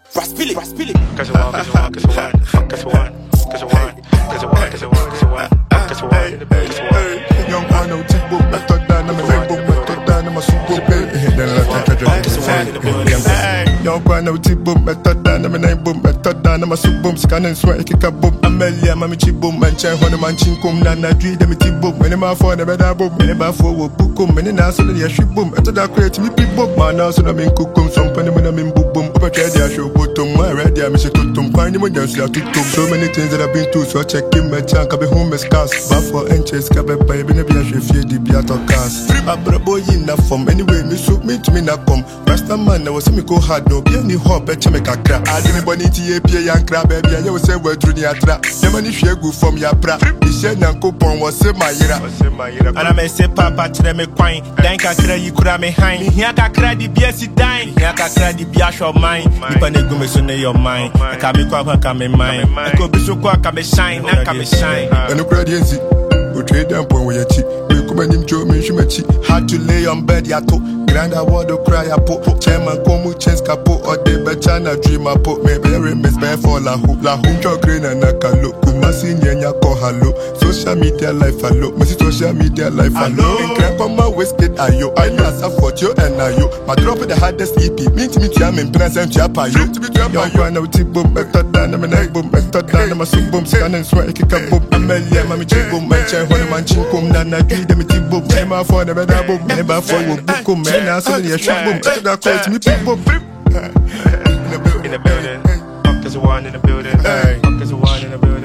Raspili. Cause I want. Young man, no T-book, method down, I'm a rainbow, method down, I'm a super baby. Then I young man, no T-book, method down, I'm a rainbow, method down, I'm a super boom, scanning sweat, kick a boom, Amelia, Mammy Chibum, and Chan, Honeyman, Chinkum, Nana, Dream, them T-book, many more for the better book, many more for Bookum, many now so that you should boom, after that create me people, man, now so I'm in Cookum, some penny when I'm in boom, up a carry, I show bottom, I read the Amish to Tum, finding when you're so many things that I've been through, so check in my chunk, I'll be home as cast, but for inches, Cabby, baby, never should fear the Beato cast. I'm a boy enough from anyway, me suit me to me not come. Rasta man, I was me go hard, no, be any hop, bet you make a crap. I didn't want to be a crab, baby, I was say, we're through the trap. The money share go from your bra. The shed and coupon was in my ear. And I may say, Papa, to them a coin, then I cry you could have me high. Here I cry the BSC dying, here I cry the Biash of mine. You can go me soon in your mind. I can make up, come in mine. I could be so quick, come shine, I come shine. And the credit we trade them when we are cheap. We come and enjoy me, she met cheap. Had to lay on bed, ya to. Grand award or cry, I put. Chairman, come with chance, capo, or the Bachana dream, I put. Maybe I miss bear for la hoop, green and I can look. Kumasin, ya call hello. Social media life, hello. My social media life, hello. And crap on my wasted, ayo. I know as a photo and ayo. My drop of the hardest EP. Meet me, I'm in present, Japa. Young one, no tip boom, method down, I'm an egg boom, method down, I'm a soup boom, scan and sweat, kick up boom. Amelia, Mammy Chibum, mention. Honeyman Chinkum, Nana, them it boom, came out for the better boom, never for book, man, now suddenly a shot boom, that calls me people. In the building, fuck is one in the building, fuck is one in the building.